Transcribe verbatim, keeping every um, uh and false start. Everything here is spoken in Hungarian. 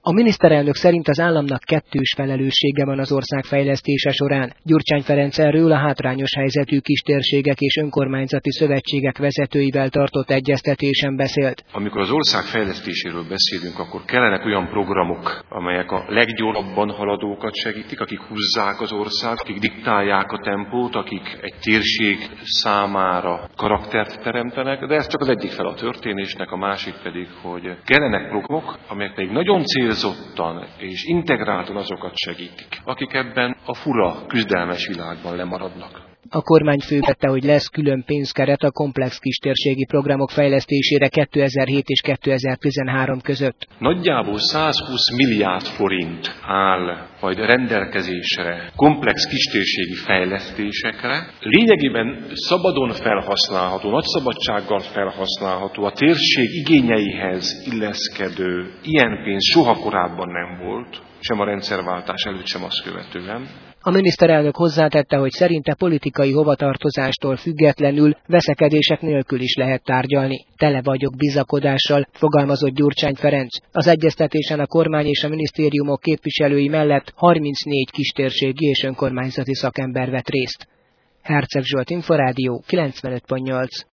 A miniszterelnök szerint az államnak kettős felelőssége van az ország fejlesztése során. Gyurcsány Ferenc erről a hátrányos helyzetű kistérségek és önkormányzati szövetségek vezetőivel tartott egyeztetésen beszélt. Amikor az ország fejlesztéséről beszélünk, akkor kellenek olyan programok, amelyek a leggyorsabban haladókat segítik, akik húzzák az országot, akik diktálják a tempót, akik egy térség számára karaktert teremtenek, de ez csak az egyik fel a történésnek, a másik pedig, hogy kellenek programok, amelyek pedig nagyon célzottan és integráltan azokat segítik, akik ebben a fura, küzdelmes világban lemaradnak. A kormány fővette, hogy lesz külön pénzkeret a komplex kistérségi programok fejlesztésére kétezer-hét és kétezer-tizenhárom között. Nagyjából százhúsz milliárd forint áll majd rendelkezésre komplex kistérségi fejlesztésekre. Lényegében szabadon felhasználható, nagy szabadsággal felhasználható, a térség igényeihez illeszkedő ilyen pénz soha korábban nem volt, sem a rendszerváltás előtt, sem azt követően. A miniszterelnök hozzátette, hogy szerinte politikai hovatartozástól függetlenül veszekedések nélkül is lehet tárgyalni. Tele vagyok bizakodással, fogalmazott Gyurcsány Ferenc. Az egyeztetésen a kormány és a minisztériumok képviselői mellett harmincnégy kistérségi és önkormányzati szakember vett részt. Herceg Zsolt, Inforádió, kilencvenöt pont nyolc.